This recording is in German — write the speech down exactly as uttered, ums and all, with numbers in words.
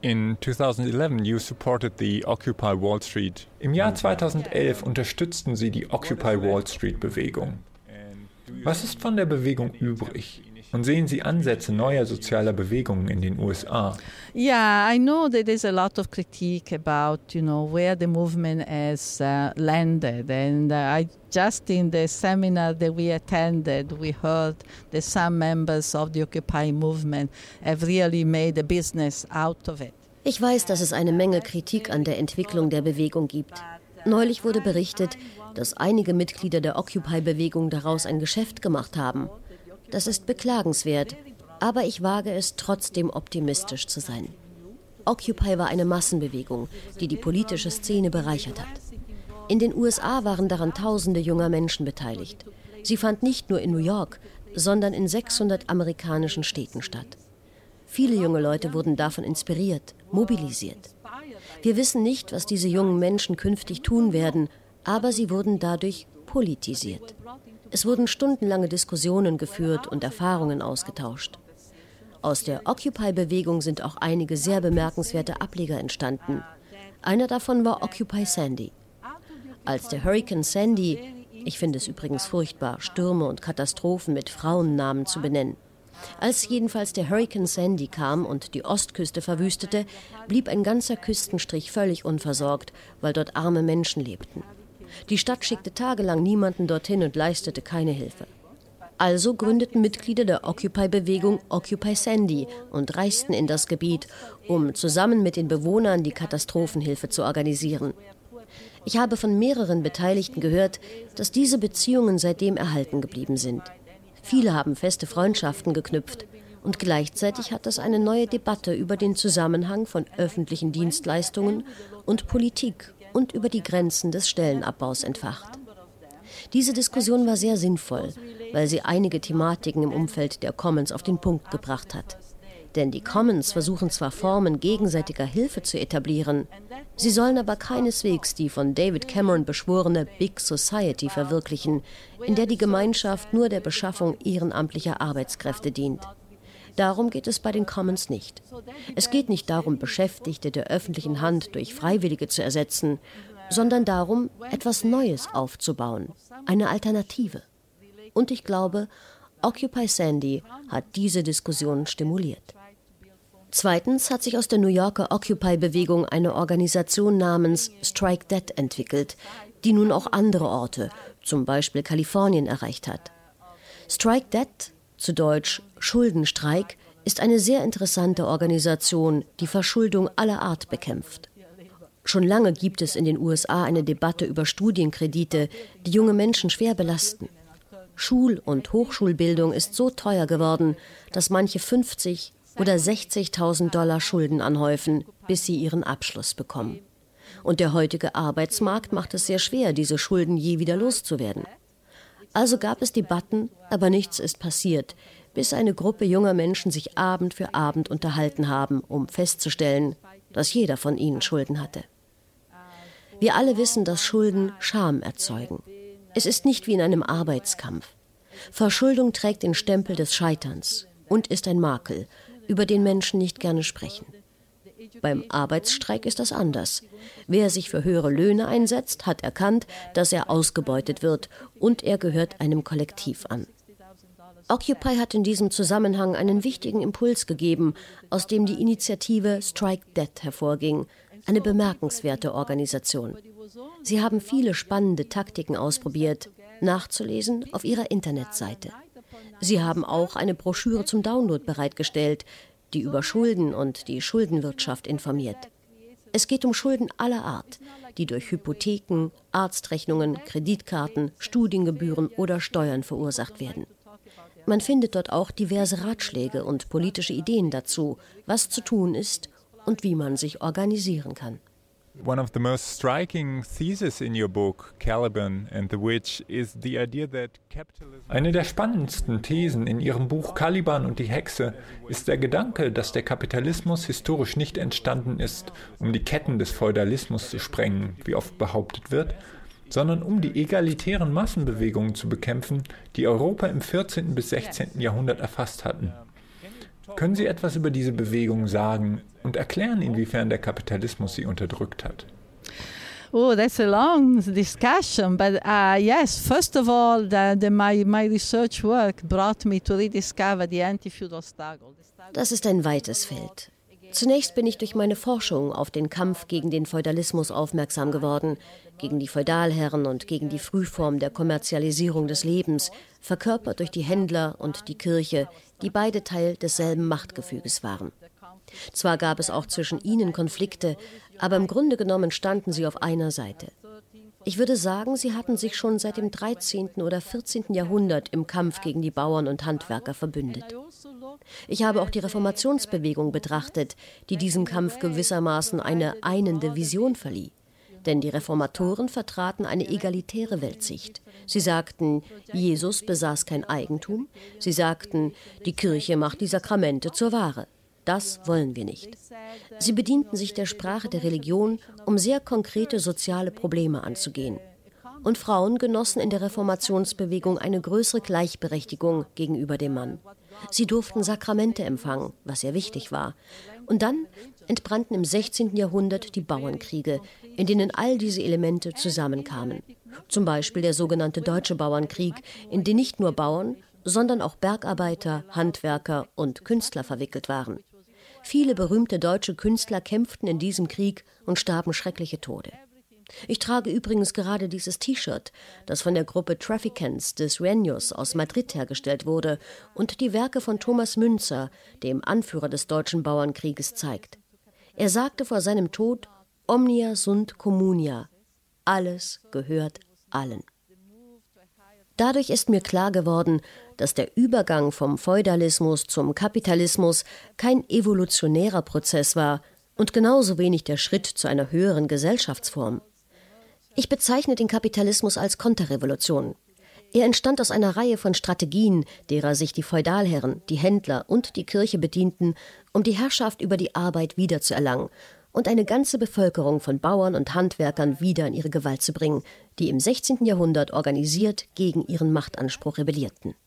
In twenty eleven you supported the Occupy Wall Street. Im Jahr zweitausendelf unterstützten Sie die Occupy Wall Street Bewegung. Was ist von der Bewegung übrig? Und sehen Sie Ansätze neuer sozialer Bewegungen in den U S A? Yeah, I know that there's a lot of critique about, you know, where the movement has uh, landed. And uh, I just in the seminar that we attended, we heard that some members of the Occupy movement have really made a business out of it. Ich weiß, dass es eine Menge Kritik an der Entwicklung der Bewegung gibt. Neulich wurde berichtet, dass einige Mitglieder der Occupy-Bewegung daraus ein Geschäft gemacht haben. Das ist beklagenswert, aber ich wage es trotzdem optimistisch zu sein. Occupy war eine Massenbewegung, die die politische Szene bereichert hat. In den U S A waren daran tausende junger Menschen beteiligt. Sie fand nicht nur in New York, sondern in sechshundert amerikanischen Städten statt. Viele junge Leute wurden davon inspiriert, mobilisiert. Wir wissen nicht, was diese jungen Menschen künftig tun werden, aber sie wurden dadurch politisiert. Es wurden stundenlange Diskussionen geführt und Erfahrungen ausgetauscht. Aus der Occupy-Bewegung sind auch einige sehr bemerkenswerte Ableger entstanden. Einer davon war Occupy Sandy. Als der Hurricane Sandy, ich finde es übrigens furchtbar, Stürme und Katastrophen mit Frauennamen zu benennen. Als jedenfalls der Hurricane Sandy kam und die Ostküste verwüstete, blieb ein ganzer Küstenstrich völlig unversorgt, weil dort arme Menschen lebten. Die Stadt schickte tagelang niemanden dorthin und leistete keine Hilfe. Also gründeten Mitglieder der Occupy-Bewegung Occupy Sandy und reisten in das Gebiet, um zusammen mit den Bewohnern die Katastrophenhilfe zu organisieren. Ich habe von mehreren Beteiligten gehört, dass diese Beziehungen seitdem erhalten geblieben sind. Viele haben feste Freundschaften geknüpft und gleichzeitig hat es eine neue Debatte über den Zusammenhang von öffentlichen Dienstleistungen und Politik und über die Grenzen des Stellenabbaus entfacht. Diese Diskussion war sehr sinnvoll, weil sie einige Thematiken im Umfeld der Commons auf den Punkt gebracht hat. Denn die Commons versuchen zwar Formen gegenseitiger Hilfe zu etablieren, sie sollen aber keineswegs die von David Cameron beschworene Big Society verwirklichen, in der die Gemeinschaft nur der Beschaffung ehrenamtlicher Arbeitskräfte dient. Darum geht es bei den Commons nicht. Es geht nicht darum, Beschäftigte der öffentlichen Hand durch Freiwillige zu ersetzen, sondern darum, etwas Neues aufzubauen, eine Alternative. Und ich glaube, Occupy Sandy hat diese Diskussion stimuliert. Zweitens hat sich aus der New Yorker Occupy-Bewegung eine Organisation namens Strike Debt entwickelt, die nun auch andere Orte, zum Beispiel Kalifornien, erreicht hat. Strike Debt, zu Deutsch Schuldenstreik, ist eine sehr interessante Organisation, die Verschuldung aller Art bekämpft. Schon lange gibt es in den U S A eine Debatte über Studienkredite, die junge Menschen schwer belasten. Schul- und Hochschulbildung ist so teuer geworden, dass manche fünfzig oder sechzigtausend Dollar Schulden anhäufen, bis sie ihren Abschluss bekommen. Und der heutige Arbeitsmarkt macht es sehr schwer, diese Schulden je wieder loszuwerden. Also gab es Debatten, aber nichts ist passiert, bis eine Gruppe junger Menschen sich Abend für Abend unterhalten haben, um festzustellen, dass jeder von ihnen Schulden hatte. Wir alle wissen, dass Schulden Scham erzeugen. Es ist nicht wie in einem Arbeitskampf. Verschuldung trägt den Stempel des Scheiterns und ist ein Makel, über den Menschen nicht gerne sprechen. Beim Arbeitsstreik ist das anders. Wer sich für höhere Löhne einsetzt, hat erkannt, dass er ausgebeutet wird und er gehört einem Kollektiv an. Occupy hat in diesem Zusammenhang einen wichtigen Impuls gegeben, aus dem die Initiative Strike Debt hervorging, eine bemerkenswerte Organisation. Sie haben viele spannende Taktiken ausprobiert, nachzulesen auf ihrer Internetseite. Sie haben auch eine Broschüre zum Download bereitgestellt, die über Schulden und die Schuldenwirtschaft informiert. Es geht um Schulden aller Art, die durch Hypotheken, Arztrechnungen, Kreditkarten, Studiengebühren oder Steuern verursacht werden. Man findet dort auch diverse Ratschläge und politische Ideen dazu, was zu tun ist und wie man sich organisieren kann. One of the most striking theses in your book, Caliban and the Witch, is the idea that capitalism... Eine der spannendsten Thesen in Ihrem Buch Caliban und die Hexe ist der Gedanke, dass der Kapitalismus historisch nicht entstanden ist, um die Ketten des Feudalismus zu sprengen, wie oft behauptet wird, sondern um die egalitären Massenbewegungen zu bekämpfen, die Europa im vierzehnten bis sechzehnten Jahrhundert erfasst hatten. Können Sie etwas über diese Bewegung sagen und erklären, inwiefern der Kapitalismus sie unterdrückt hat? Oh, that's a long discussion, but uh, yes, first of all, the, the, my, my research work brought me to rediscover the anti-feudal struggle. Das ist ein weites Feld. Zunächst bin ich durch meine Forschung auf den Kampf gegen den Feudalismus aufmerksam geworden, gegen die Feudalherren und gegen die Frühform der Kommerzialisierung des Lebens, verkörpert durch die Händler und die Kirche, die beide Teil desselben Machtgefüges waren. Zwar gab es auch zwischen ihnen Konflikte, aber im Grunde genommen standen sie auf einer Seite. Ich würde sagen, sie hatten sich schon seit dem dreizehnten oder vierzehnten Jahrhundert im Kampf gegen die Bauern und Handwerker verbündet. Ich habe auch die Reformationsbewegung betrachtet, die diesem Kampf gewissermaßen eine einende Vision verlieh. Denn die Reformatoren vertraten eine egalitäre Weltsicht. Sie sagten, Jesus besaß kein Eigentum. Sie sagten, die Kirche macht die Sakramente zur Ware. Das wollen wir nicht. Sie bedienten sich der Sprache der Religion, um sehr konkrete soziale Probleme anzugehen. Und Frauen genossen in der Reformationsbewegung eine größere Gleichberechtigung gegenüber dem Mann. Sie durften Sakramente empfangen, was sehr wichtig war. Und dann entbrannten im sechzehnten Jahrhundert die Bauernkriege, in denen all diese Elemente zusammenkamen. Zum Beispiel der sogenannte Deutsche Bauernkrieg, in den nicht nur Bauern, sondern auch Bergarbeiter, Handwerker und Künstler verwickelt waren. Viele berühmte deutsche Künstler kämpften in diesem Krieg und starben schreckliche Tode. Ich trage übrigens gerade dieses T-Shirt, das von der Gruppe Traficants des Sueños aus Madrid hergestellt wurde und die Werke von Thomas Münzer, dem Anführer des deutschen Bauernkrieges, zeigt. Er sagte vor seinem Tod, Omnia sunt communia, alles gehört allen. Dadurch ist mir klar geworden, dass der Übergang vom Feudalismus zum Kapitalismus kein evolutionärer Prozess war und genauso wenig der Schritt zu einer höheren Gesellschaftsform. Ich bezeichne den Kapitalismus als Konterrevolution. Er entstand aus einer Reihe von Strategien, derer sich die Feudalherren, die Händler und die Kirche bedienten, um die Herrschaft über die Arbeit wiederzuerlangen und eine ganze Bevölkerung von Bauern und Handwerkern wieder in ihre Gewalt zu bringen, die im sechzehnten Jahrhundert organisiert gegen ihren Machtanspruch rebellierten.